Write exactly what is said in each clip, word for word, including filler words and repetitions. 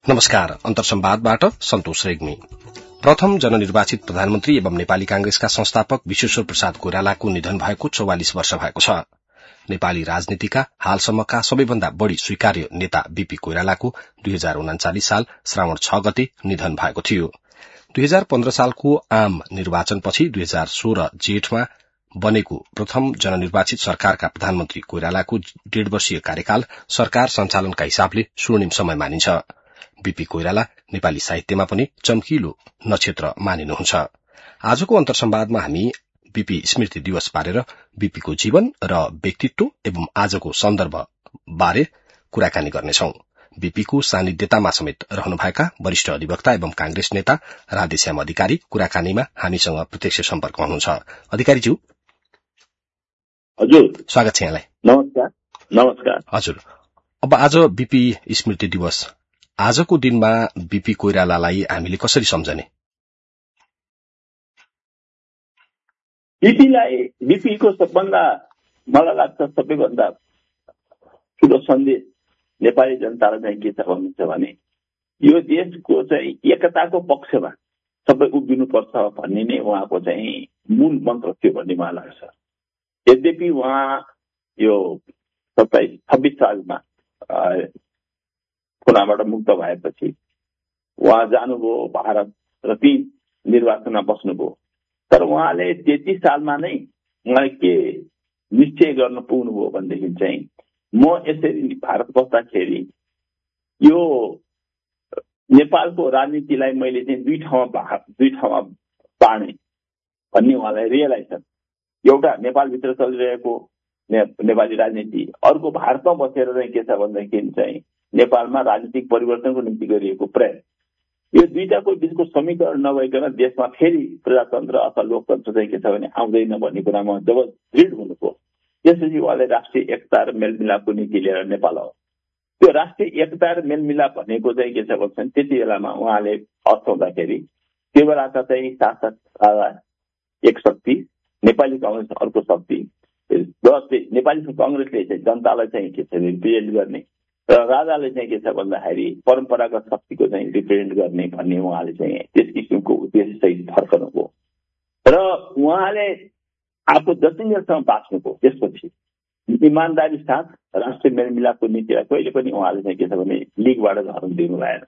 नमस्कार, अन्तरसंवादबाट सन्तोष रेग्मी। प्रथम जननिर्वाचित प्रधानमन्त्री एवं नेपाली कांग्रेसका संस्थापक विश्वेश्वर प्रसाद कोइरालाको निधन भएको चौवालिस वर्ष भएको छ। नेपाली राजनीतिका हालसम्मका सबैभन्दा बढ़ी स्वीकार्य नेता बीपी कोइरालाको दुई हजार उनाचालिस साल श्रावण छ गते निधन भएको थियो। दुई हजार पन्ध्र सालको आम निर्वाचनपछि दुई हजार सोह्र जेठमा बनेको प्रथम जननिर्वाचित सरकारका प्रधानमन्त्री कोइरालाको डेढ़ वर्षीय कार्यकाल सरकार सञ्चालनका हिसाबले स्वर्णिम समय मानिन्छ। बीपी कोइराला नेपाली साहित्यमा पनि चम्किलो नक्षत्र मानिनुहुन्छ। आजको अन्तरसंवादमा हामी बीपी स्मृति दिवस पारेर बीपीको जीवन र व्यक्तित्व एवं आजको सन्दर्भ बारे कुराकानी गर्नेछौं। बीपीको सानिध्यतामा समेत रहनुभएका वरिष्ठ अधिवक्ता एवं कांग्रेस नेता राधेश्याम अधिकारी कुराकानीमा हामीसँग प्रत्यक्ष सम्पर्कमा हुनुहुन्छ। अधिकारीज्यू हजुर, स्वागत छ यहाँलाई। नमस्कार। नमस्कार हजुर। अब आज बीपी स्मृति दिवस, आजको दिनमा बीपी कोइरालालाई हामीले कसरी सम्झने? बीपीलाई बीपीको सबभन्दा मलाई लाग्छ सबैभन्दा ठूलो सन्देश नेपाली जनतालाई चाहिँ के छ भन्नुहुन्छ भने यो देशको चाहिँ एकताको पक्षमा सबै उभिनुपर्छ भन्ने नै उहाँको चाहिँ मूल मन्त्र थियो भन्ने मलाई लाग्छ। यद्यपि उहाँ यो सत्ताइस छब्बीस सालमा खुनाबाट मुक्त भएपछि उहाँ जानुभयो भारत र ती निर्वाचनमा बस्नुभयो। तर उहाँले तेत्तीस सालमा नै उहाँले के निश्चय गर्न पुग्नुभयो भनेदेखि चाहिँ म यसरी भारत बस्दाखेरि यो नेपालको राजनीतिलाई मैले चाहिँ दुई ठाउँमा दुई ठाउँमा बाँडे भन्ने उहाँलाई रियलाइज छ। एउटा नेपालभित्र चलिरहेको नेपाली राजनीति, अर्को भारतमा बसेर चाहिँ के छ भन्दाखेरि चाहिँ नेपालमा राजनीतिक परिवर्तनको निम्ति गरिएको प्रयास। यो दुईटाको बीचको समीकरण नभइकन देशमा फेरि प्रजातन्त्र अथवा लोकतन्त्र चाहिँ के छ भने आउँदैन भन्ने कुरामा जब दृढ हुनुभयो, त्यसपछि उहाँले राष्ट्रिय एकता र मेलमिलापको नीति लिएर नेपाल आयो। त्यो राष्ट्रिय एकता र मेलमिलाप भनेको चाहिँ के छ भन्छ त्यति बेलामा उहाँले अर्थ हुँदाखेरि त्यो बेलाका चाहिँ शासक एक शक्ति, नेपाली कांग्रेस अर्को शक्ति र नेपाली कांग्रेसले चाहिँ जनतालाई चाहिँ के छ रिप्रेजेन्ट गर्ने र राजाले चाहिँ के छ भन्दाखेरि परम्परागत शक्तिको चाहिँ रिप्रेजेन्ट गर्ने भन्ने उहाँले चाहिँ त्यस किसिमको उद्देश्य सहित फर्कनुभयो र उहाँले आफू जतिन्जेलसम्म बाँच्नुभयो। त्यसपछि इमान्दारी साथ राष्ट्रिय मेलमिलापको नीतिलाई कहिले पनि उहाँले चाहिँ के छ भने लिगबाट झरुन दिनु भएन।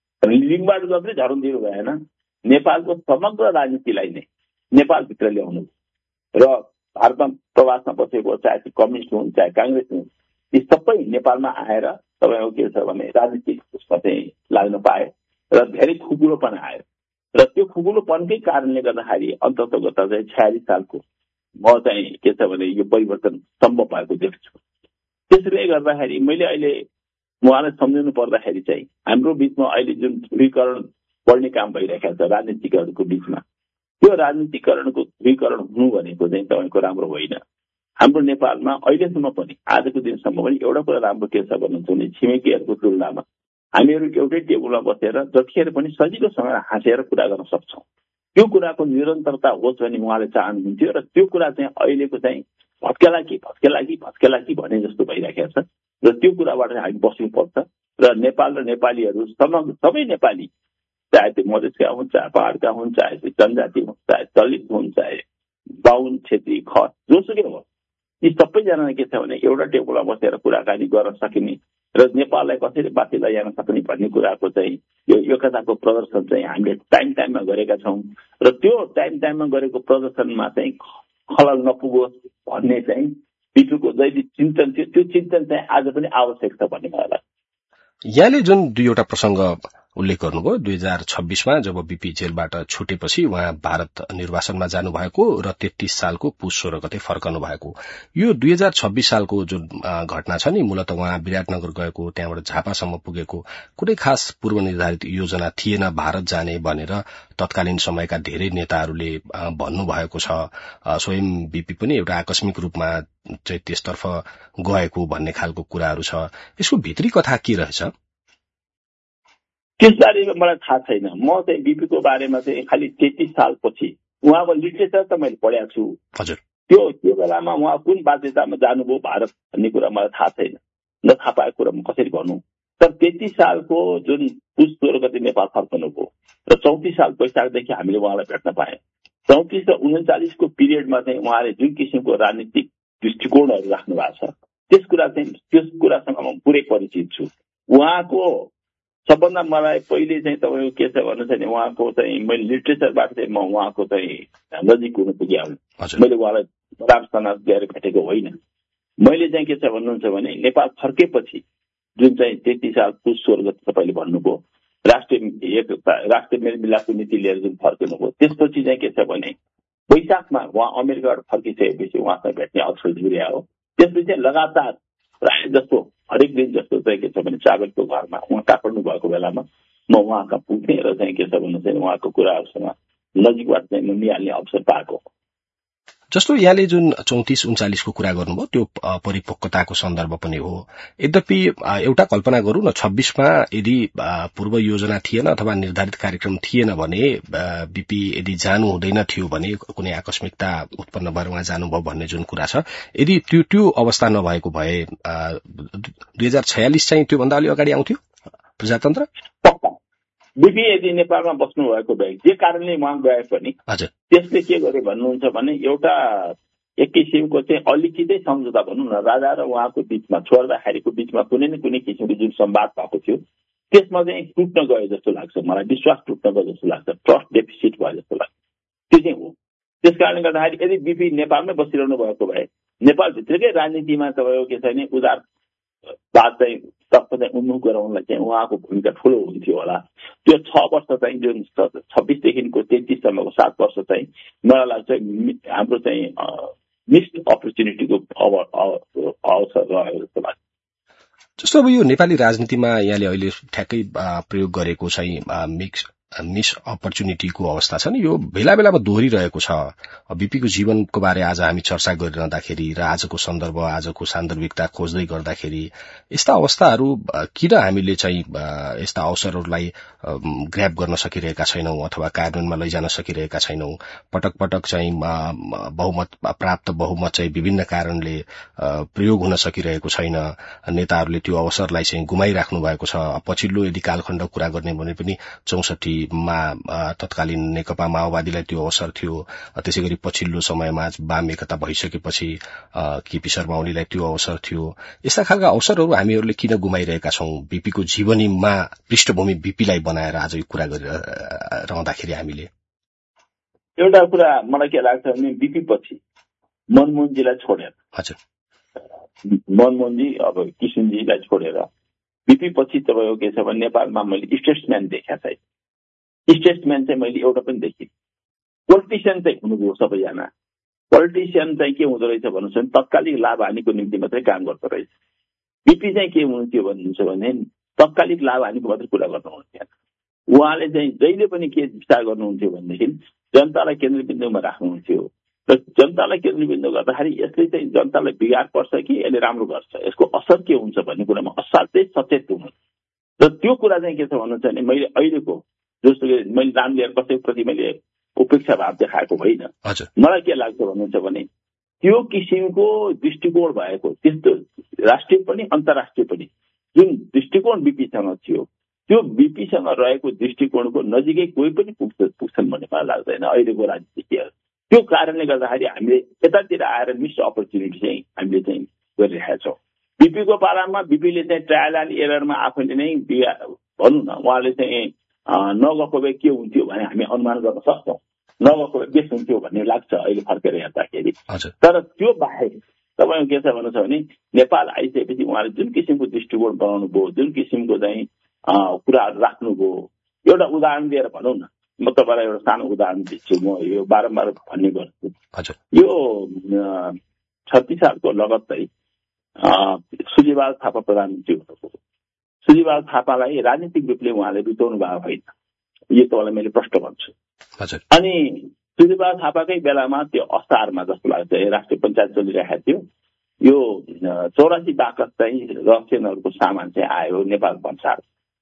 लिगबाट मात्रै झरुन दिनु भएन, नेपालको समग्र राजनीतिलाई नै नेपालभित्र ल्याउनु र भारतमा प्रवासमा बसेको चाहे त्यो कम्युनिस्ट हुन् चाहे कांग्रेस हुन् ती सबै नेपालमा आएर तपाईँको के छ भने राजनीतिक उसमा चाहिँ लाग्न पाए र धेरै खुकुलोपन आयो र त्यो खुकुलोपनकै कारणले गर्दाखेरि अन्ततगत चाहिँ छयालिस सालको म चाहिँ के छ भने यो परिवर्तन सम्भव भएको देख्छु। त्यसैले गर्दाखेरि मैले अहिले उहाँलाई सम्झिनु पर्दाखेरि चाहिँ हाम्रो बिचमा अहिले जुन ध्रुवीकरण बढ्ने काम भइरहेको छ राजनीतिकहरूको बिचमा, त्यो राजनीतिकरणको ध्रुवीकरण हुनु भनेको चाहिँ तपाईँको राम्रो होइन। हाम्रो नेपालमा अहिलेसम्म पनि आजको दिनसम्म पनि एउटा कुरा राम्रो के छ भन्नुहुन्छ भने छिमेकीहरूको तुलनामा हामीहरू एउटै टेबलमा बसेर जतिखेर पनि सजिलोसँग हाँसेर कुरा गर्न सक्छौँ। त्यो कुराको निरन्तरता होस् भन्ने उहाँले चाहनुहुन्थ्यो र त्यो कुरा चाहिँ अहिलेको चाहिँ भत्केला कि भत्केला कि भत्केला कि भने जस्तो भइरहेको छ र त्यो कुराबाट हामी बस्नुपर्छ र नेपाल र नेपालीहरू समग्र सबै नेपाली चाहे त्यो मधेसका हुन् चाहे पहाड़का हुन् चाहे त्यो जनजाति हुन् चाहे दलित हुन् चाहे बाहुन क्षेत्री खस जोसुकै होस्, यी सबैजना के छ भने एउटा टेबलमा बसेर कुराकानी गर्न सकिने र नेपाललाई कसरी माथि लैजान सक्ने भन्ने कुराको चाहिँ यो एकताको प्रदर्शन चाहिँ हामीले टाइम टाइममा गरेका छौँ र त्यो टाइम टाइममा गरेको प्रदर्शनमा चाहिँ खलल नपुगोस् भन्ने चाहिँ बीपीको जहिले चिन्तन थियो, त्यो चिन्तन चाहिँ आज पनि आवश्यक छ भन्ने मलाई लाग्छ। यहाँले जुन दुईवटा प्रसंग उल्लेख गर्नुभयो, दुई हजार छब्बीसमा जब बीपी जेलबाट छुटेपछि उहाँ भारत निर्वासनमा जानुभएको र तेत्तीस सालको पुष सोह्र गते फर्कनु भएको, यो दुई हजार छब्बीस सालको जुन घटना छ नि, मूलत उहाँ विराटनगर गएको, त्यहाँबाट झापासम्म पुगेको, कुनै खास पूर्व निर्धारित योजना थिएन भारत जाने भनेर तत्कालीन समयका धेरै नेताहरूले भन्नुभएको छ। स्वयं बीपी पनि एउटा आकस्मिक रूपमा चाहिँ त्यसतर्फ गएको भन्ने खालको कुराहरू छ। यसको भित्री कथा के रहेछ? त्यसबारे मलाई थाहा छैन। म चाहिँ बीपीको बारेमा चाहिँ खालि तेत्तीस सालपछि उहाँको लिटरेचर त मैले पढेको छु। हजुर, त्यो त्यो बेलामा उहाँ कुन बाध्यतामा जानुभयो भारत भन्ने कुरा मलाई थाहा छैन, न थाहा पाएको कुरा म कसरी भनौँ। तर तेत्तीस सालको जुन पुस सोह्र गते नेपाल फर्कनुभयो र चौतिस साल वैशाखदेखि हामीले उहाँलाई भेट्न पायौँ। चौतिस र उन्चालिसको पिरियडमा चाहिँ उहाँले जुन किसिमको राजनीतिक दृष्टिकोणहरू राख्नु भएको छ त्यस कुरा चाहिँ त्यस कुरासँग म पुरै परिचित छु। उहाँको सबभन्दा मलाई पहिले चाहिँ तपाईँको के छ भन्नु छ भने उहाँको चाहिँ मैले लिटरेचरबाट चाहिँ म उहाँको चाहिँ नजिक हुन पुगेँ। मैले उहाँलाई राजस्थान गएर भेटेको होइन। मैले चाहिँ के छ भन्नुहुन्छ भने नेपाल फर्केपछि जुन चाहिँ तेत्तीस साल पुस सोह्र गते तपाईँले भन्नुभयो राष्ट्रिय एकता राष्ट्रिय मेलमिलापको नीति लिएर जुन फर्किनुभयो त्यसपछि चाहिँ के छ भने वैशाखमा उहाँ अमेरिकाबाट फर्किसकेपछि उहाँसँग भेट्ने अवसर जुर्या हो। त्यसपछि लगातार प्रायः जस्तो हरेक दिन जस्तो चाहिँ के छ भने चावलको घरमा उहाँ काट्नु भएको बेलामा म उहाँका पुग्ने र चाहिँ के छ भन्नु चाहिँ उहाँको कुराहरूसँग नजिकबाट चाहिँ म निहाल्ने अवसर पाएको। जस्तो यहाँले जुन चौतिस उन्चालिसको कुरा गर्नुभयो त्यो परिपक्वताको सन्दर्भ पनि हो। यद्यपि एउटा कल्पना गरौँ न छब्बीसमा यदि पूर्व योजना थिएन अथवा निर्धारित कार्यक्रम थिएन भने बीपी यदि जानु हुँदैन थियो भने कुनै आकस्मिकता उत्पन्न भएर उहाँ जानुभयो भन्ने जुन कुरा छ यदि त्यो त्यो अवस्था नभएको भए दुई हजार छयालिस चाहिँ त्योभन्दा अलि अगाडि आउँथ्यो प्रजातन्त्र। बीपी यदि नेपालमा बस्नु भएको भए जे कारणले उहाँ गए पनि त्यसले के गर्यो भन्नुहुन्छ भने एउटा एक किसिमको चाहिँ अलिकति सम्झौता भनौँ न राजा र उहाँको बिचमा छोड्दाखेरिको बिचमा कुनै न कुनै किसिमको जुन संवाद भएको थियो त्यसमा चाहिँ टुट्न गयो जस्तो लाग्छ मलाई। विश्वास टुट्न गयो जस्तो लाग्छ, ट्रस्ट डेफिसिट भयो जस्तो लाग्छ। त्यो चाहिँ हो। त्यस कारणले गर्दाखेरि यदि बीपी नेपालमै बसिरहनु भएको भए नेपालभित्रकै राजनीतिमा तपाईँको के छ भने उदार बात चाहिँ तर्फ चाहिँ उन्मुख गराउनलाई चाहिँ उहाँको भूमिका ठुलो हुन्थ्यो होला। त्यो छ वर्ष चाहिँ जुन छब्बिसदेखिको तेत्तीससम्मको सात वर्ष चाहिँ मलाई लाग्छ हाम्रो चाहिँ मिस्ड अपर्च्युनिटीको अवसर रह्यो जस्तो लाग्छ। जस्तो अब यो नेपाली राजनीतिमा यहाँले अहिले ठ्याक्कै प्रयोग गरेको चाहिँ मिक्स मिस अपर्च्युनिटीको अवस्था छ नि यो बेला बेलामा दोहोरिरहेको छ। बीपीको जीवनको बारे आज हामी चर्चा गरिरहँदाखेरि र आजको सन्दर्भ आजको सान्दर्भिकता खोज्दै गर्दाखेरि यस्ता अवस्थाहरू किन हामीले चाहिँ यस्ता अवसरहरूलाई ग्र्याब गर्न सकिरहेका छैनौं अथवा कार्यान्वयनमा लैजान सकिरहेका छैनौं। पटक पटक चाहिँ बहुमत प्राप्त बहुमत चाहिँ विभिन्न कारणले प्रयोग हुन सकिरहेको छैन। नेताहरूले त्यो अवसरलाई चाहिँ गुमाइराख्नु भएको छ। पछिल्लो यदि कालखण्ड कुरा गर्ने भने पनि चौसठी मा तत्कालीन नेकपा माओवादीलाई त्यो अवसर थियो। त्यसै गरी पछिल्लो समयमा वाम एकता भइसकेपछि केपी शर्मा ओलीलाई त्यो अवसर थियो। यस्ता खालका अवसरहरू हामीहरूले किन गुमाइरहेका छौं? बीपीको जीवनीमा पृष्ठभूमि बीपीलाई बनाएर आज यो कुरा गरिरहँदाखेरि हामीले एउटा कुरा मलाई के लाग्छ भने बीपी पछि मनमोहनजीलाई छोडेर हजुर मनमोहनजी अब किशनजीलाई छोडेर बीपी पछि तपाईँको के छ भने नेपालमा मैले स्टेट्सम्यान देखेको छैन। स्टेट्सम्यान चाहिँ मैले एउटा पनि देखिनँ। पोलिटिसियन चाहिँ हुनुभयो सबैजना। पोलिटिसियन चाहिँ के हुँदो रहेछ भन्नुहोस् भने तत्कालिक लाभ हानिको निम्ति मात्रै काम गर्दो रहेछ। बीपी चाहिँ के हुन्थ्यो भन्नुहुन्छ भने तत्कालिक लाभ हानिको मात्रै कुरा गर्नुहुन्थ्यो। उहाँले चाहिँ जहिले पनि के विचार गर्नुहुन्थ्यो भनेदेखि जनतालाई केन्द्रबिन्दुमा राख्नुहुन्थ्यो र जनतालाई केन्द्रबिन्दु गर्दाखेरि यसले चाहिँ जनतालाई बिगार पर्छ कि यसले राम्रो गर्छ, यसको असर के हुन्छ भन्ने कुरामा असाध्यै सचेत हुनु र त्यो कुरा चाहिँ के छ भन्नुहुन्छ भने मैले अहिलेको जस्तो मैले नाम लिएर कसैप्रति मैले उपेक्षा भाव देखाएको होइन। मलाई के लाग्छ भन्नुहुन्छ भने त्यो किसिमको दृष्टिकोण भएको त्यस्तो राष्ट्रिय पनि अन्तर्राष्ट्रिय पनि जुन दृष्टिकोण बीपीसँग थियो त्यो बीपीसँग रहेको दृष्टिकोणको नजिकै कोही पनि पुग्छ पुग्छन् भन्ने मलाई लाग्दैन अहिलेको राजनीतिज्ञहरू। त्यो कारणले गर्दाखेरि हामीले यतातिर आएर मिस अपर्च्युनिटी चाहिँ हामीले चाहिँ गरिरहेका छौँ। बीपीको पालामा बीपीले चाहिँ ट्रायल एन्ड एररमा आफैले नै भनौँ न उहाँले चाहिँ नगएको भए के हुन्थ्यो भने हामी अनुमान गर्न सक्छौँ। नगएको भए बेस हुन्थ्यो भन्ने लाग्छ अहिले फर्केर हेर्दाखेरि। तर त्यो बाहेक तपाईँको के छ भन्नु छ भने नेपाल आइसकेपछि उहाँले जुन किसिमको दृष्टिकोण बनाउनु भयो, जुन किसिमको चाहिँ कुराहरू राख्नुभयो, एउटा उदाहरण दिएर भनौँ न म तपाईँलाई एउटा सानो उदाहरण दिन्छु। म यो बारम्बार भन्ने गर्छु। यो छत्तीस सालको लगत्तै सूर्यबहादुर थापा प्रधानमन्त्री हुनुभयो। सूर्यबहादुर थापालाई राजनीतिक रूपले उहाँले रुचाउनु भएको होइन, यो तपाईँलाई मैले प्रश्न भन्छु। अनि सूर्यबहादुर थापाकै बेलामा त्यो असारमा जस्तो लाग्छ राष्ट्रिय पञ्चायत चलिरहेको थियो। यो चौरासी बाकस चाहिँ रसियनहरूको सामान चाहिँ आयो नेपाल भन्सार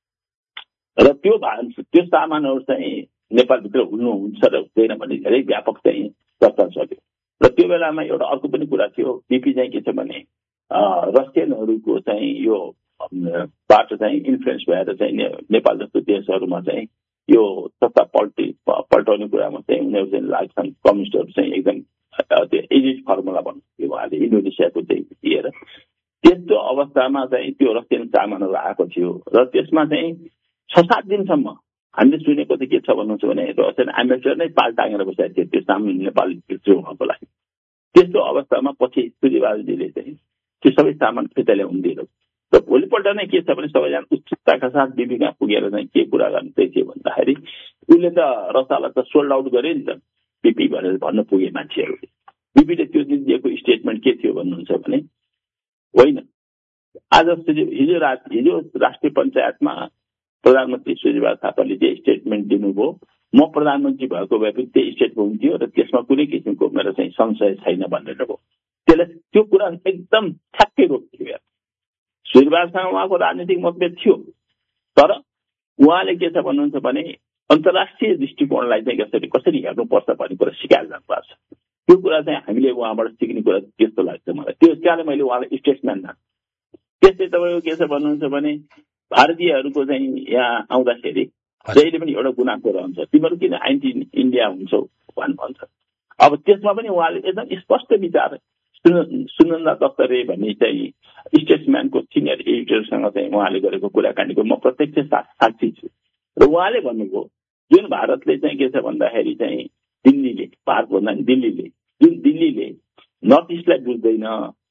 र त्यो त्यो सामानहरू चाहिँ नेपालभित्र हुनु हुन्छ र हुँदैन भन्ने धेरै व्यापक चाहिँ चर्चा चल्यो। र त्यो बेलामा एउटा अर्को पनि कुरा थियो, बीपी चाहिँ के छ भने रसियनहरूको चाहिँ यो बाट चाहिँ इन्फ्लुएन्स भएर चाहिँ नेपाल जस्तो देशहरूमा चाहिँ यो सत्ता पल्टी पल्टाउने कुरामा चाहिँ उनीहरू चाहिँ लाग्छन् कम्युनिस्टहरू चाहिँ एकदम त्यो एजिड फर्मुला भन्नु उहाँले इन्डोनेसियाको चाहिँ दिएर त्यस्तो अवस्थामा चाहिँ त्यो रसियन सामानहरू आएको थियो र त्यसमा चाहिँ छ सात दिनसम्म हामीले सुनेको चाहिँ के छ भन्नुहुन्छ भने रसियन एम्बेसडर नै पाल टाँगेर बसेको थियो त्यो सामान्य नेपाली भित्रुको लागि। त्यस्तो अवस्थामा पछि सूर्यबहादुरजीले चाहिँ त्यो सबै सामान फिर्ता ल्याउनु दिएर र भोलिपल्ट नै के छ भने सबैजना उत्सुकताका साथ बिबी कहाँ पुगेर चाहिँ के कुरा गर्नु चाहिँ के भन्दाखेरि उसले त रसालाई त सोल्ड आउट गरे नि त बिपी भनेर भन्न पुगे मान्छेहरूले। बिपीले त्यो दिन दिएको स्टेटमेन्ट के थियो भन्नुहुन्छ भने होइन आज हिजो रात हिजो राष्ट्रिय पञ्चायतमा प्रधानमन्त्री सूर्यबहादुर थापाले जे स्टेटमेन्ट दिनुभयो म प्रधानमन्त्री भएको भए पनि त्यही स्टेटमेन्ट हुन्थ्यो र त्यसमा कुनै किसिमको मेरो चाहिँ संशय छैन भनेर हो। त्यसलाई त्यो कुरा एकदम ठ्याक्कै रोक्थ्यो यार। सूर्यबहादुरसँग उहाँको राजनीतिक मतभेद थियो तर उहाँले के छ भन्नुहुन्छ भने अन्तर्राष्ट्रिय दृष्टिकोणलाई चाहिँ कसरी कसरी हेर्नुपर्छ भन्ने कुरा सिकाएर जानुपर्छ। त्यो कुरा चाहिँ हामीले उहाँबाट सिक्ने कुरा त्यस्तो लाग्छ मलाई। त्यो कारण मैले उहाँलाई स्टेट्सम्यान मान। त्यस्तै तपाईँको के छ भन्नुहुन्छ भने भारतीयहरूको चाहिँ यहाँ आउँदाखेरि जहिले पनि एउटा गुनासो रहन्छ तिमीहरू किन एन्टी इन्डिया हुन्छौ भन्नु भन्छ। अब त्यसमा पनि उहाँले एकदम स्पष्ट विचार सुनन्दा दत्त रे भन्ने चाहिँ स्टेट्सम्यानको सिनियर एडिटरसँग चाहिँ उहाँले गरेको कुराकानीको म प्रत्यक्ष साक्षी छु र उहाँले भन्नुभयो जुन भारतले चाहिँ के छ भन्दाखेरि चाहिँ दिल्लीले भारत भन्दा दिल्लीले जुन दिल्लीले नर्थ इस्टलाई बुझ्दैन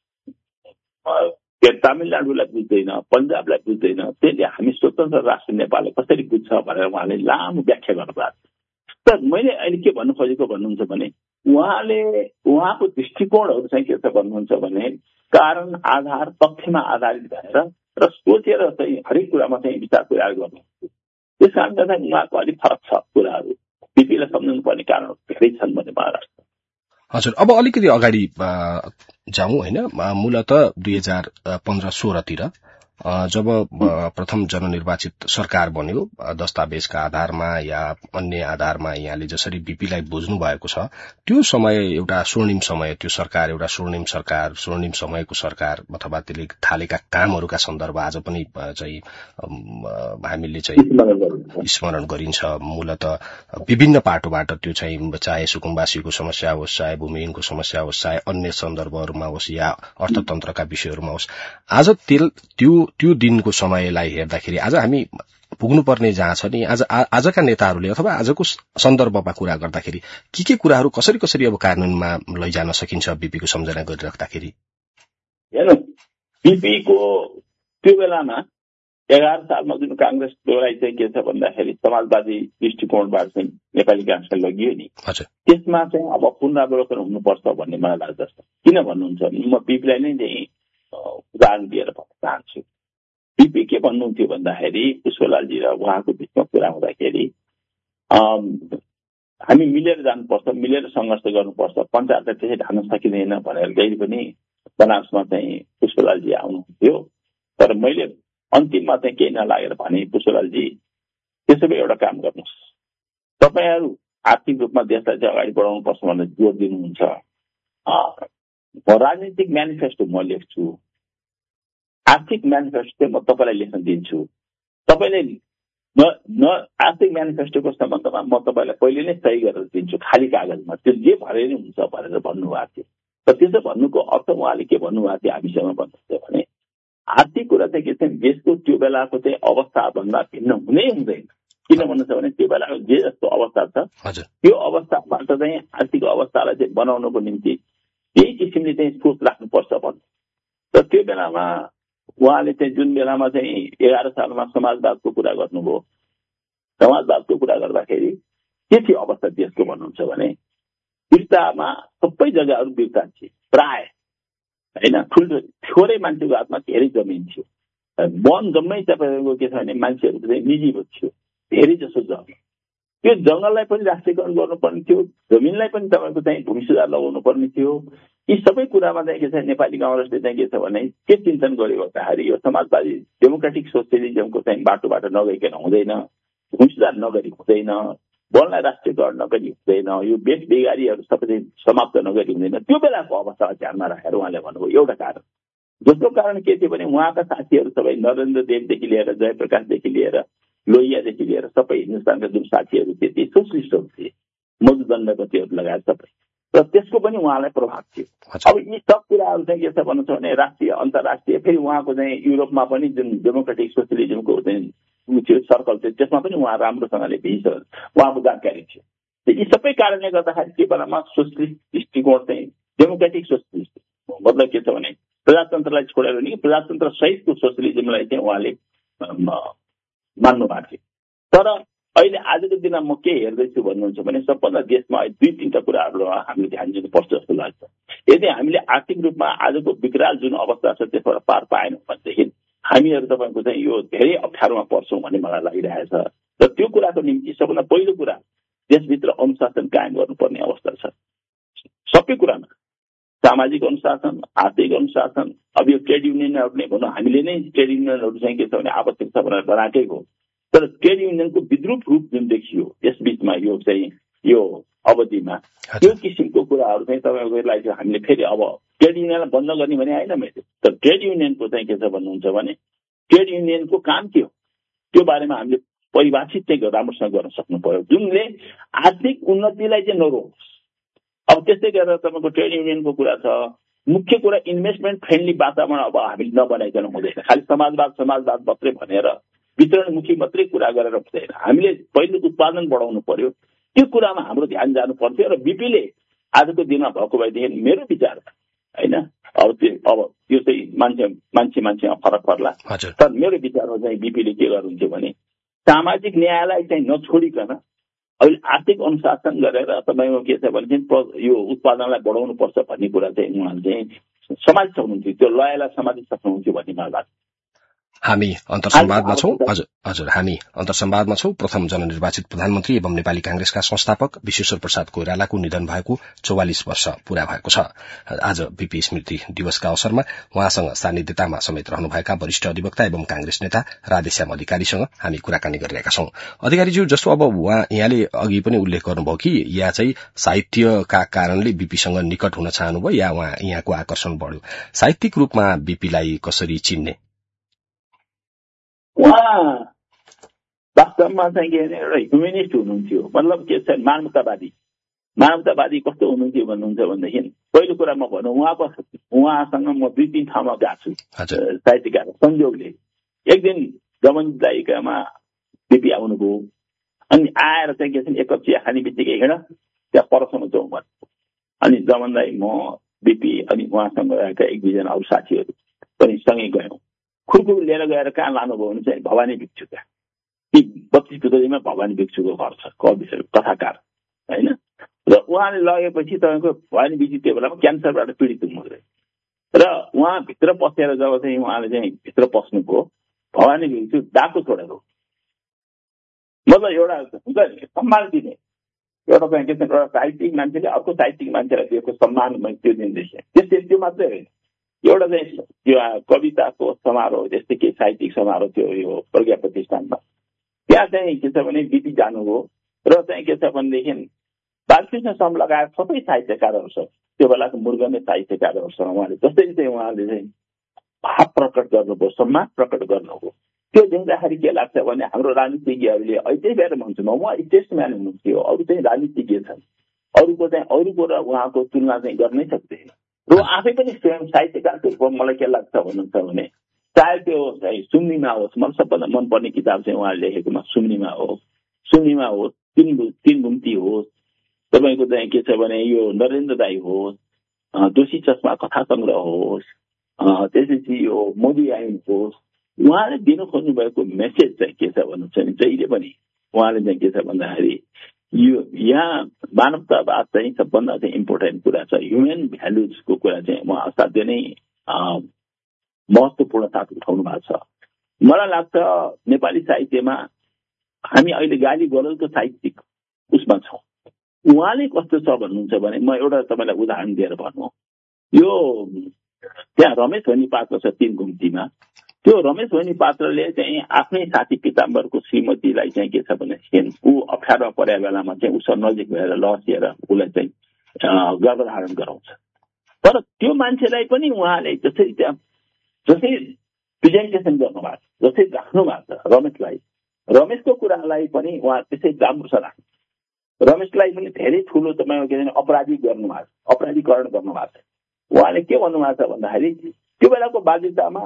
तमिलनाडुलाई बुझ्दैन पन्जाबलाई बुझ्दैन त्यसले हामी स्वतन्त्र राष्ट्र नेपाललाई कसरी बुझ्छ भनेर उहाँले लामो व्याख्या गर्नुभएको छ। तर मैले अहिले के भन्नु खोजेको भन्नुहुन्छ भने उहाँले उहाँको दृष्टिकोणहरू चाहिँ के छ भन्नुहुन्छ भने कारण आधार तथ्यमा आधारित भएर र सोचेर चाहिँ हरेक कुरामा चाहिँ विचार विचार गर्नुहुन्छ। त्यस कारणले गर्दा उहाँको अलिक फरक छ कुराहरू बिपीलाई सम्झाउनु पर्ने कारणहरू धेरै छन् भन्ने मलाई लाग्छ। हजुर अब अलिकति अगाडि जाउँ होइन मूलत दुई हजार पन्ध्र सोह्रतिर जब प्रथम जननिर्वाचित सरकार बन्यो दस्तावेजका आधारमा या अन्य आधारमा यहाँले जसरी बीपीलाई बुझ्नु भएको छ त्यो समय एउटा स्वर्णिम समय त्यो सरकार एउटा स्वर्णिम सरकार स्वर्णिम समयको सरकार अथवा त्यसले थालेका कामहरूका सन्दर्भ आज पनि चाहिँ हामीले चाहिँ स्मरण गरिन्छ। मूलत विभिन्न पाटोबाट त्यो चाहिँ चाहे सुकुम्बासीको समस्या होस् चाहे भूमिहीनको समस्या होस् चाहे अन्य सन्दर्भहरूमा होस् या अर्थतन्त्रका विषयहरूमा होस् आज त्यो त्यो दिनको समयलाई हेर्दाखेरि आज हामी पुग्नुपर्ने जहाँ छ नि आज आजका नेताहरूले अथवा आजको सन्दर्भमा कुरा गर्दाखेरि के के कुराहरू कसरी कसरी अब कानूनमा लैजान सकिन्छ बीपीको सम्झना गरिराख्दाखेरि। हेर्नु बीपीको त्यो बेलामा एघार सालमा जुन कांग्रेसलाई चाहिँ के छ भन्दाखेरि समाजवादी दृष्टिकोणबाट चाहिँ नेपाली कांग्रेसलाई लगियो नि त्यसमा चाहिँ अब पुनरावलोकन हुनुपर्छ भन्ने मलाई लाग्दछ। किन भन्नुहुन्छ भने म बीपीलाई नै चाहिँ उदाहरण दिएर भन्न चाहन्छु। बीपी के भन्नुहुन्थ्यो भन्दाखेरि पुष्पलालजी र उहाँको बिचमा कुरा हुँदाखेरि हामी मिलेर जानुपर्छ मिलेर सङ्घर्ष गर्नुपर्छ पञ्चायतलाई त्यसै ढाल्न सकिँदैन भनेर जहिले पनि बनारसमा चाहिँ पुष्पलालजी आउनुहुन्थ्यो। तर मैले अन्तिममा चाहिँ केही नलागेर भने पुष्पलालजी त्यसो भए एउटा काम गर्नुहोस् तपाईँहरू आर्थिक रूपमा देशलाई चाहिँ अगाडि बढाउनु पर्छ भनेर जोड दिनुहुन्छ। राजनीतिक म्यानिफेस्टो म लेख्छु आर्थिक म्यानिफेस्टो म तपाईँलाई लेख्न दिन्छु तपाईँले न न आर्थिक म्यानिफेस्टोको सम्बन्धमा म तपाईँलाई पहिले नै सही गरेर दिन्छु खाली कागजमा त्यो जे भरे नै हुन्छ भनेर भन्नुभएको थियो। र त्यसो भन्नुको अर्थ उहाँले के भन्नुभएको थियो हामीसँग भन्नुहुन्छ भने आर्थिक कुरा चाहिँ के छ देशको त्यो बेलाको चाहिँ अवस्थाभन्दा भिन्न हुनै हुँदैन। किन भन्नुहुन्छ भने त्यो बेलाको जे जस्तो अवस्था छ त्यो अवस्थाबाट चाहिँ आर्थिक अवस्थालाई चाहिँ बनाउनको निम्ति त्यही किसिमले चाहिँ सोच राख्नुपर्छ भन्नु। र त्यो बेलामा उहाँले चाहिँ जुन बेलामा चाहिँ एघार सालमा समाजवादको कुरा गर्नुभयो समाजवादको कुरा गर्दाखेरि के थियो अवस्था देशको भन्नुहुन्छ भने वीरतामा सबै जग्गाहरू वीरता थिए प्राय होइन ठुल्ठुलो थोरै मान्छेको हातमा धेरै जमिन थियो वन जम्मै तपाईँको के छ भने मान्छेहरूको चाहिँ निजी थियो धेरै जसो जमिन त्यो जंगललाई पनि राष्ट्रियकरण गर्नुपर्ने थियो जमिनलाई पनि तपाईँको चाहिँ भूमि सुधार लगाउनु पर्ने थियो। यी सबै कुरामा चाहिँ के छ नेपाली कांग्रेसले चाहिँ के छ भने के चिन्तन गर्यो भन्दाखेरि यो समाजवादी डेमोक्रेटिक सोसियलिजमको चाहिँ बाटोबाट नगइकन हुँदैन भूमि सुधार नगरी हुँदैन वनलाई राष्ट्रियकरण नगरी हुँदैन यो बेच बेगारीहरू सबै समाप्त नगरी हुँदैन। त्यो बेलाको अवस्थालाई ध्यानमा राखेर उहाँले भन्नुभयो एउटा कारण जसको कारण के थियो भने उहाँका साथीहरू सबै नरेन्द्र देवदेखि लिएर जयप्रकाशदेखि लिएर लोहियादेखि लिएर सबै हिन्दुस्तानका जुन साथीहरू थिए ती सोसलिस्टहरू थिए, मधुदण्डपतिहरू लगायत सबै, र त्यसको पनि उहाँलाई प्रभाव थियो। अब यी सब कुराहरू चाहिँ के छ भन्नु छ भने राष्ट्रिय अन्तर्राष्ट्रिय फेरि उहाँको चाहिँ युरोपमा पनि जुन डेमोक्रेटिक सोसियलिजमको चाहिँ थियो सर्कल थियो त्यसमा पनि उहाँ राम्रोसँगले भिज उहाँको जानकारी थियो। यी सबै कारणले गर्दाखेरि के बेलामा सोसलिस्ट दृष्टिकोण चाहिँ डेमोक्रेटिक सोसलिस्ट मतलब के छ भने प्रजातन्त्रलाई छोडेर नि प्रजातन्त्र सहितको सोसलिजमलाई चाहिँ उहाँले मान्नु भएको थियो। तर अहिले आजको दिनमा म के हेर्दैछु भन्नुहुन्छ भने सबभन्दा देशमा दुई तीनटा कुराहरूमा हामीले ध्यान दिनुपर्छ जस्तो लाग्छ। यदि हामीले आर्थिक रूपमा आजको विकराल जुन अवस्था छ त्यसबाट पार पाएनौँ भनेदेखि हामीहरू तपाईँको चाहिँ यो धेरै अप्ठ्यारोमा पर्छौँ भन्ने मलाई लागिरहेछ। र त्यो कुराको निम्ति सबभन्दा पहिलो कुरा देशभित्र अनुशासन कायम गर्नुपर्ने अवस्था छ। सबै कुरामा सामाजिक अनुशासन, आर्थिक अनुशासन। अब यो ट्रेड युनियनहरूले भनौँ हामीले नै ट्रेड युनियनहरू चाहिँ के छ भने आवश्यक छ भनेर बनाएकै हो, तर ट्रेड युनियनको विद्रूप रूप जुन देखियो यस बीचमा यो चाहिँ यो अवधिमा त्यो किसिमको कुराहरू चाहिँ तपाईँकोलाई चाहिँ हामीले फेरि अब ट्रेड युनियनलाई बन्द गर्ने भने होइन मैले, तर ट्रेड युनियनको चाहिँ के छ भन्नुहुन्छ भने ट्रेड युनियनको काम के हो त्यो बारेमा हामीले परिभाषित चाहिँ राम्रोसँग गर्न सक्नु पर्यो जुनले आर्थिक उन्नतिलाई चाहिँ नरोकोस्। अब त्यस्तै गरेर तपाईँको ट्रेड युनियनको कुरा छ। मुख्य कुरा इन्भेस्टमेन्ट फ्रेन्डली वातावरण अब हामीले नबनाइकन हुँदैन। खालि समाजवाद समाजवाद मात्रै भनेर वितरणमुखी मात्रै कुरा गरेर हुँदैन। हामीले पहिलो उत्पादन बढाउनु पर्यो, त्यो कुरामा हाम्रो ध्यान जानु पर्थ्यो। र बिपीले आजको दिनमा भएको भएदेखि मेरो विचार होइन अब त्यो अब त्यो चाहिँ मान्छे मान्छे मान्छेमा फरक पर्ला, तर मेरो विचारमा चाहिँ बिपीले के गर्नुहुन्थ्यो भने सामाजिक न्यायलाई चाहिँ नछोडिकन अहिले आर्थिक अनुशासन गरेर तपाईँको के छ भने यो उत्पादनलाई बढाउनु पर्छ भन्ने कुरा चाहिँ उहाँले चाहिँ समाज सक्नुहुन्थ्यो, त्यो लयलाई समाज सक्नुहुन्थ्यो भन्ने मलाई लाग्छ। हामी अन्तर्संवादमा छौं। हजुर हजुर हामी अन्तर्संवादमा छौं। प्रथम जननिर्वाचित प्रधानमन्त्री एवं नेपाली कांग्रेसका संस्थापक विश्वेश्वर प्रसाद कोइरालाको निधन भएको चौवालिस वर्ष पूरा भएको छ। आज बीपी स्मृति दिवसका अवसरमा उहाँसँग सान्निध्यतामा समेत रहनुभएका वरिष्ठ अधिवक्ता एवं कांग्रेस नेता राधेश्याम अधिकारीसँग हामी कुराकानी गरिरहेका छौं। अधिकारीज्यू, जस्तो अब उहाँ यहाँले अघि पनि उल्लेख गर्नुभयो कि या चाहिँ साहित्यका कारणले बीपीसँग निकट हुन चाहनुभयो या उहाँ यहाँको आकर्षण बढ्यो, साहित्यिक रूपमा बीपीलाई कसरी चिन्ने? उहाँ वास्तवमा चाहिँ के भने एउटा ह्युमेनिस्ट हुनुहुन्थ्यो, मतलब के छ मानवतावादी। मानवतावादी कस्तो हुनुहुन्थ्यो भन्नुहुन्छ भनेदेखि पहिलो कुरा म भनौँ उहाँको उहाँसँग म दुई तीन ठाउँमा गएको छु साहित्यकार संयोगले। एक दिन रमन दाइकामा बिपी आउनुभयो, अनि आएर चाहिँ के छ एक कप चिया खाने बित्तिकै हिँड त्यहाँ परसम्म जाउँ भन्नु। अनि रमन दाइ म बिपी अनि उहाँसँग रहेका एक दुईजना अरू साथीहरू पनि सँगै गयौँ। खुर्कुर लिएर गएर कहाँ लानुभयो भने चाहिँ भवानी भिक्षुका बत्तीस पुतलीमा भवानी भिक्षुको घर छ, कविहरू कथाकार होइन। र उहाँले लगेपछि तपाईँको भवानी भिक्षु त्यो बेलामा क्यान्सरबाट पीडित हुनुहुँदै र उहाँ भित्र पसेर जब चाहिँ उहाँले चाहिँ भित्र पस्नुभयो भवानी भिक्षु डाको छोडेको, मतलब एउटा हुन्छ नि सम्मान दिने एउटा चाहिँ के छ एउटा साहित्यिक मान्छेले अर्को साहित्यिक मान्छेलाई दिएको सम्मान त्यो दिन देखेँ। त्यस्तै त्यो मात्रै होइन, एउटा चाहिँ त्यो कविताको समारोह जस्तै के साहित्यिक समारोह थियो यो प्रज्ञा प्रतिष्ठानमा, त्यहाँ चाहिँ के छ भने बिपी जानुभयो र चाहिँ के छ भनेदेखि बालकृष्ण सम लगायत सबै साहित्यकारहरू छ त्यो बेलाको मुर्गमे साहित्यकारहरूसँग उहाँले जसरी चाहिँ उहाँले चाहिँ भाव प्रकट गर्नुभयो, सम्मान प्रकट गर्नुभयो। त्यो देख्दाखेरि के लाग्छ भने हाम्रो राजनीतिज्ञहरूले अहिले बेर भन्छु म उहाँ स्टेट्सम्यान हुनुहुन्थ्यो, अरू चाहिँ राजनीतिज्ञ छन्, अरूको चाहिँ अरूको र उहाँको तुलना चाहिँ गर्नै सक्दैन। र आफै पनि स्वयं साहित्यकारको रूपमा मलाई के लाग्छ भन्नुहुन्छ भने चाहे त्यो सुम्निमा होस्, मलाई सबभन्दा मनपर्ने किताब चाहिँ उहाँले लेखेकोमा सुम्निमा हो, सुम्निमा होस्, तिन तिन घुम्ती होस्, तपाईँको चाहिँ के छ भने यो नरेन्द्र दाई होस्, दोषी चस्मा कथा सङ्ग्रह होस्, त्यसपछि यो मोदी आइन होस्, उहाँले दिनु खोज्नु भएको मेसेज चाहिँ के छ भन्नुहुन्छ भने जहिले पनि उहाँले चाहिँ के छ भन्दाखेरि यो यहाँ मानवतावाद चाहिँ सबभन्दा चाहिँ इम्पोर्टेन्ट कुरा छ, ह्युमन भ्यालुजको कुरा चाहिँ उहाँ असाध्यै नै महत्त्वपूर्ण साथ उठाउनु भएको छ। मलाई लाग्छ नेपाली साहित्यमा हामी अहिले गाली गलौजको साहित्यिक उसमा छौँ। उहाँले कस्तो छ भन्नुहुन्छ भने म एउटा तपाईँलाई उदाहरण दिएर भन्नु, यो त्यहाँ रमेश भनी पात्र छ तीन घुम्तीमा, त्यो रमेश भनी पात्रले चाहिँ आफ्नै साथी पिताम्बरको श्रीमतीलाई चाहिँ के छ भने ऊ अप्ठ्यारो परेको बेलामा चाहिँ उसँग नजिक भएर लसिएर उसलाई चाहिँ गर्भधारण गराउँछ। तर त्यो मान्छेलाई पनि उहाँले जसरी त्यहाँ जसै प्रेजेन्टेसन गर्नुभएको छ, जसै राख्नु भएको छ रमेशलाई, रमेशको कुरालाई पनि उहाँ त्यसै राम्रोसँग राख्नु, रमेशलाई पनि धेरै ठुलो तपाईँको के भन्छ अपराधी गर्नुभएको छ, अपराधीकरण गर्नुभएको छ। उहाँले के भन्नुभएको छ भन्दाखेरि त्यो बेलाको बाध्यतामा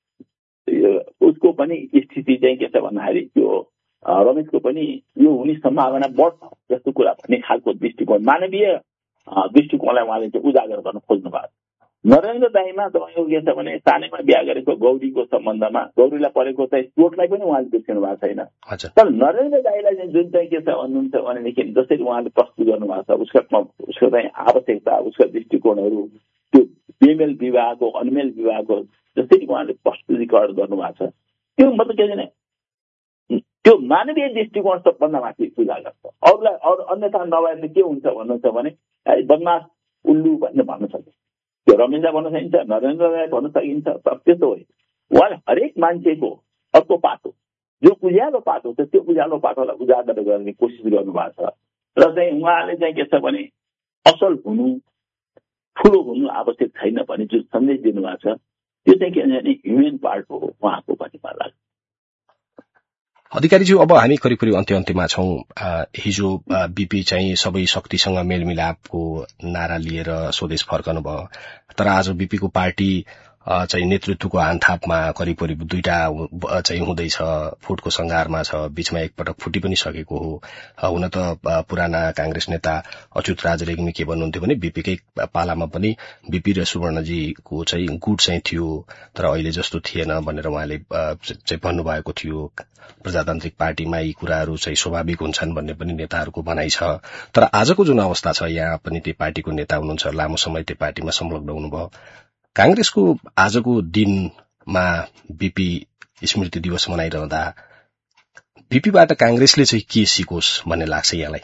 उसको पनि स्थिति चाहिँ के छ भन्दाखेरि त्यो रमेशको पनि यो हुने सम्भावना बढ्छ जस्तो कुरा भन्ने खालको दृष्टिकोण, मानवीय दृष्टिकोणलाई उहाँले चाहिँ उजागर गर्न खोज्नु भएको छ। नरेन्द्र दाईमा तपाईँको के छ भने सानैमा बिहा गरेको गौरीको सम्बन्धमा गौरीलाई परेको चाहिँ चोटलाई पनि उहाँले बिर्सिनु भएको छैन। तर नरेन्द्र दाईलाई चाहिँ जुन चाहिँ के छ भन्नुहुन्छ भनेदेखि जसरी उहाँले प्रस्तुत गर्नुभएको छ उसको उसको चाहिँ आवश्यकता, उसका दृष्टिकोणहरू, त्यो बेमेल विवाहको अनमेल विवाहको जसरी उहाँले प्रस्तुतीकरण गर्नुभएको छ, त्यो मतलब के भने त्यो मानवीय दृष्टिकोण सबभन्दा माथि उजागर छ। अरूलाई अरू अन्यथा नभए के हुन्छ भन्नुहुन्छ भने बदमास उल्लु भन्ने भन्न सकिन्छ, त्यो रमेशलाई भन्न सकिन्छ, नरेन्द्रलाई भन्न सकिन्छ। तर त्यस्तो होइन, उहाँले हरेक मान्छेको अर्को पाटो जो उज्यालो पाटो छ त्यो उज्यालो पाटोलाई उजागर गर्ने कोसिस गर्नुभएको छ। र चाहिँ उहाँले चाहिँ के छ भने असल हुनु, ठुलो हुनु आवश्यक छैन भन्ने जुन सन्देश दिनुभएको छ त्यो चाहिँ के भने ह्युमन पार्ट हो उहाँको पनि मलाई लाग्छ। अधिकारीज्यू, अब हामी करिब करिब अन्त्य अन्त्यमा छौं। हिजो बीपी चाहिँ सबै शक्तिसँग मेलमिलापको नारा लिएर स्वदेश फर्कनु भयो, तर आज बीपीको पार्टी चाहिँ नेतृत्वको हानथापमा करिब करिब दुईटा चाहिँ हुँदैछ, फुटको संघारमा छ, बीचमा एकपटक फुटी पनि सकेको हो। हुन त पुराना कांग्रेस नेता अच्युत राज रेग्मी के भन्नुहुन्थ्यो भने बीपीकै पालामा पनि बीपी र सुवर्णजीको चाहिँ गुट चाहिँ थियो, तर अहिले जस्तो थिएन भनेर उहाँले चाहिँ भन्नुभएको थियो। प्रजातान्त्रिक पार्टीमा यी कुराहरू चाहिँ स्वाभाविक हुन्छन् भन्ने पनि नेताहरूको भनाइ छ। तर आजको जुन अवस्था छ, यहाँ पनि त्यो पार्टीको नेता हुनुहुन्छ, लामो समय त्यो पार्टीमा संलग्न हुनुभयो। कांग्रेसको आजको दिनमा बीपी स्मृति दिवस मनाइरहँदा बीपीबाट कांग्रेसले चाहिँ के सिकोस् भन्ने लाग्छ यहाँलाई?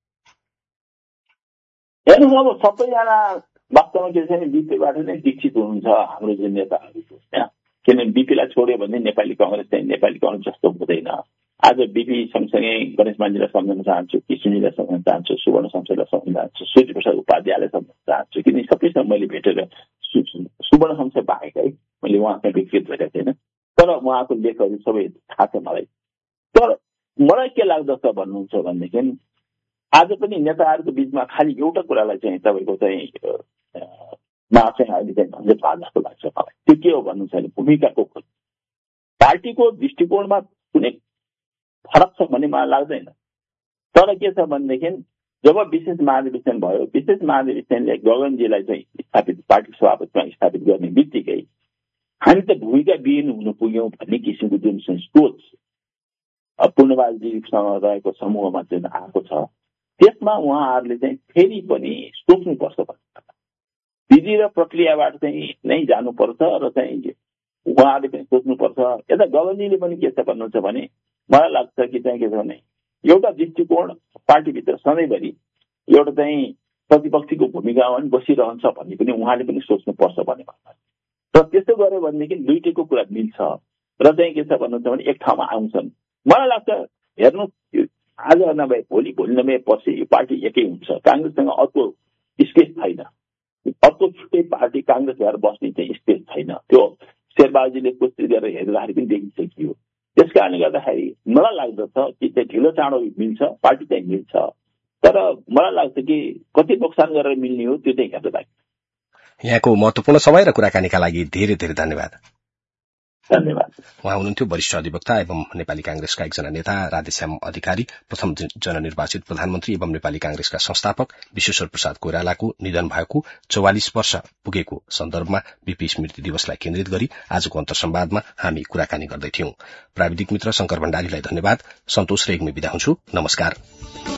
हेर्नुहोस्, अब सबैजना वास्तवमा के छ भने बीपीबाट नै दीक्षित हुनुहुन्छ हाम्रो जुन नेताहरू, किनभने बीपीलाई छोड्यो भने नेपाली कांग्रेस चाहिँ नेपाली कांग्रेस जस्तो हुँदैन। आज बीपी सँगसँगै गणेश मान्जीलाई सम्झन चाहन्छु, किशनजीलाई सम्झन चाहन्छु, सुवर्ण शमशेरलाई सम्झन चाहन्छु, सूर्य प्रसाद उपाध्यायलाई सम्झन चाहन्छु, किनभने सबैसँग मैले भेटेर सुवर्ण शमशेर बाहेक है मैले उहाँसँग व्यक्तिगत भेटेको थिएन, तर उहाँको लेखहरू सबै थाहा छ मलाई। तर मलाई के लाग्दछ भन्नुहुन्छ भनेदेखि आज पनि नेताहरूको बीचमा खालि एउटा कुरालाई चाहिँ तपाईँको चाहिँ मा चाहिँ अहिले चाहिँ झन्झट भएको जस्तो लाग्छ मलाई। त्यो के हो भन्नुहुन्छ भने भूमिकाको खोज। पार्टीको दृष्टिकोणमा कुनै फरक छ भन्ने मलाई लाग्दैन, तर के छ भनेदेखि जब विशेष महाधिवेशन भयो, विशेष महाधिवेशनले गगनजीलाई चाहिँ स्थापित पार्टी सभापतिमा स्थापित गर्ने बित्तिकै हामी त भूमिका विहीन हुन पुग्यौं भन्ने किसिमको जुन सोच पूर्णबालजीसँग रहेको समूहमा जुन आएको छ, त्यसमा उहाँहरूले चाहिँ फेरि पनि सोच्नुपर्छ भन्ने विधि र प्रक्रियाबाट चाहिँ नै जानुपर्छ र चाहिँ उहाँहरूले पनि सोच्नुपर्छ। यता गगनजीले पनि के छ भन्नुहुन्छ भने मलाई लाग्छ कि चाहिँ के छ भने एउटा दृष्टिकोण पार्टीभित्र सधैँभरि एउटा चाहिँ प्रतिपक्षीको भूमिकामा पनि बसिरहन्छ भन्ने पनि उहाँले पनि सोच्नुपर्छ भन्ने भन्नुहुन्छ। र त्यस्तो गर्यो भनेदेखि दुईटैको कुरा मिल्छ र चाहिँ के छ भन्नुहुन्छ भने एक ठाउँमा आउँछन्। मलाई लाग्छ हेर्नु, आज नभए भोलि, भोलि नभए पर्सि यो पार्टी एकै हुन्छ। कांग्रेससँग अर्को स्पेस छैन, अर्को छुट्टै पार्टी कांग्रेस भएर बस्ने चाहिँ स्पेस छैन। त्यो शेरबहादुरजीले कोसिस गरेर हेर्दाखेरि पनि देखिसकियो। त्यस कारणले गर्दाखेरि मलाई लाग्दछ कि चाहिँ ढिलो चाँडो मिल्छ, पार्टी चाहिँ मिल्छ, तर मलाई लाग्छ कि कति नोक्सान गरेर मिल्ने हो त्यो चाहिँ हेर्दा लाग्छ। यहाँको महत्वपूर्ण समय र कुराकानीका लागि धेरै धेरै धन्यवाद। धन्यवाद। उहाँ हुनुहुन्थ्यो वरिष्ठ अधिवक्ता एवं नेपाली कांग्रेसका एकजना नेता राधेश्याम अधिकारी, प्रथम जननिर्वाचित प्रधानमन्त्री एवं नेपाली कांग्रेसका संस्थापक विश्वेश्वर प्रसाद कोइरालाको निधन भएको चौवालिस वर्ष पुगेको सन्दर्भमा बीपी स्मृति दिवसलाई केन्द्रित गरी आजको अन्तर्संवादमा हामी कुराकानी गर्दैथ्यौं। प्राविधिक मित्र शंकर भण्डारीलाई धन्यवाद। सन्तोष रेग्मी बिदा हुन्छु। नमस्कार।